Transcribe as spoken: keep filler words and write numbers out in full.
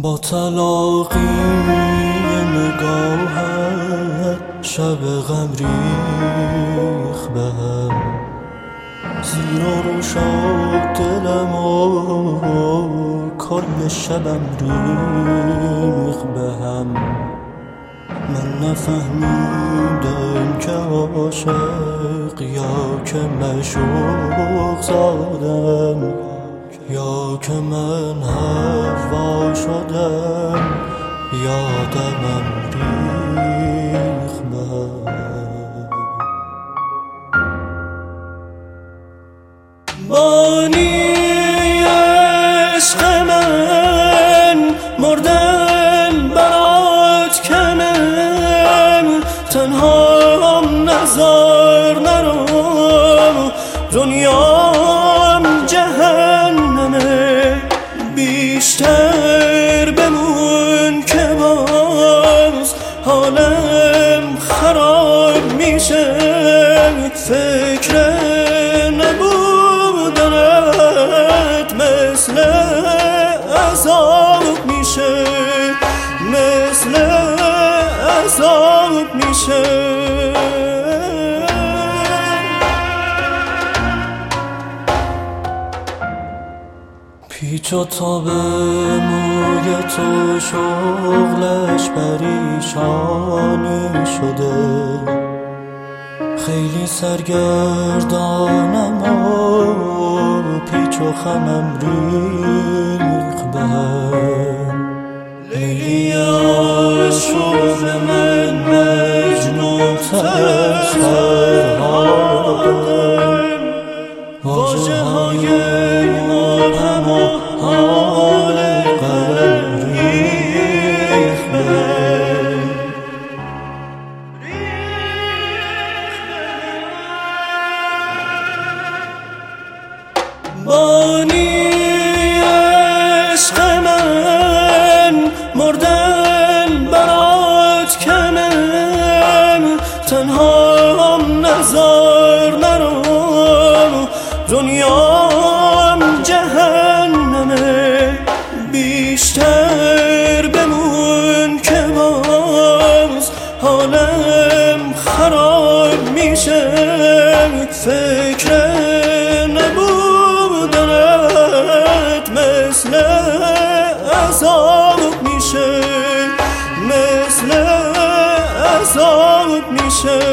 با تلاقی نگاهت شب غم ریخ بهم، زیرا رو شد دلم و کل شبم ریخ بهم. من نفهمیدم که عاشق یا که معشوق زادم، یا که من هوا شدم یا دمم ریخ بهم. بانی عشق من مردن برات کنم، تنهام نزار نرو، دنیام جهنمه، بیشتر بمون که باز حالم خراب میشه. فکر نبودنت مثل عذاب میشه، مثل عذاب میشه. پیچ و تاب موی تو شغلش پریشانی شده، خیلی سرگردانم و پیچ و خمم ریخ بهم. لیلی عاشق من مجنون تر از فرهادم، واژه های مبهم و حال قلب ریخ بهم. بانی عشق من مردن برات کنم، تنهام نزار نرو، دنیام جهنمه، بیشتر بمون که باز حالم خراب میشه. فکر نبودنت مثل عذاب میشه، مثل عذاب میشه.